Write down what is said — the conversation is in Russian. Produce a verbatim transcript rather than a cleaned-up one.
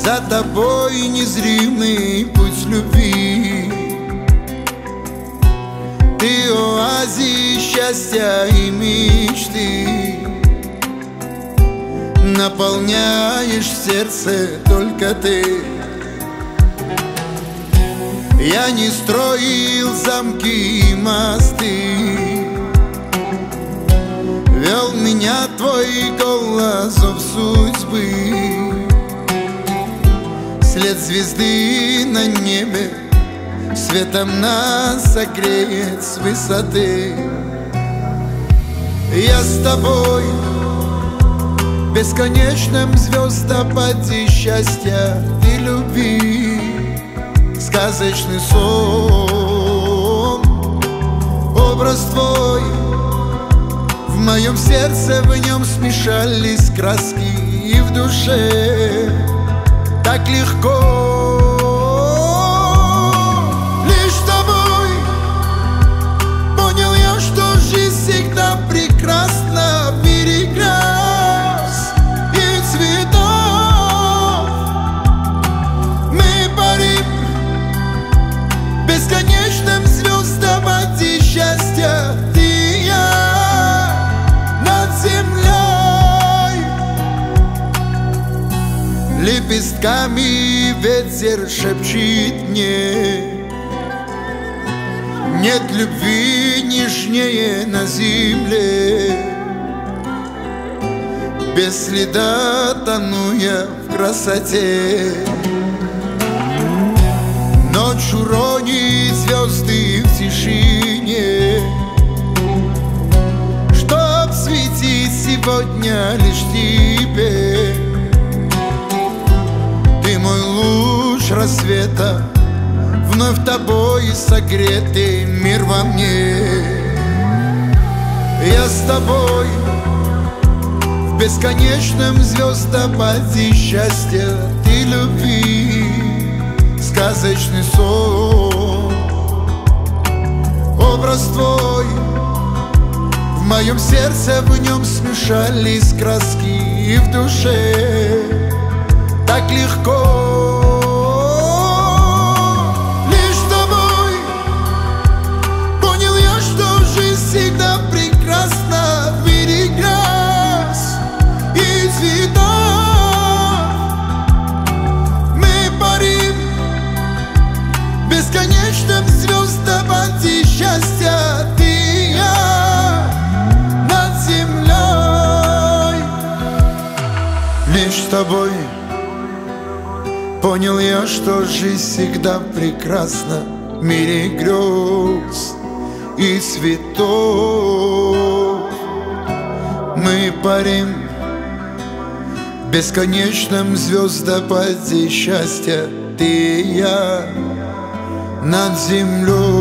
За тобой незримый путь любви. Ты оазис счастья и мечты, наполняешь сердце только ты. Я не строил замки и мосты, вел меня твой голос в судьбы. След звезды на небе светом нас согреет с высоты. Я с тобой в бесконечном звездопаде счастья и любви. Сказочный сон, образ твой в моем сердце, в нем смешались краски, и в душе так легко. Лишь с тобой понял я, что жизнь всегда прекрасна. В мире грез и цветов мы парим в бесконечном звездопаде счастья. Ты и я над землей, лепестками ветер шепчет мне: нет любви нежнее на земле. Без следа тону я в красоте. Ночь уронит звезды в тишине, чтоб светить сегодня лишь тебе. Ты мой луч рассвета, вновь тобой согретый мир во мне. Я с тобой в бесконечном звездопаде счастья и любви. Сказочный сон, образ твой в моем сердце, в нем смешались краски, и в душе так легко. Лишь с тобой понял я, что жизнь всегда прекрасна. В мире грез и цветов мы парим в бесконечном звездопаде счастья. Ты и я над землей. Лишь с тобой понял я, что жизнь всегда прекрасна. В мире грез и цветов мы парим в бесконечном звездопаде счастья. Ты и я над землей.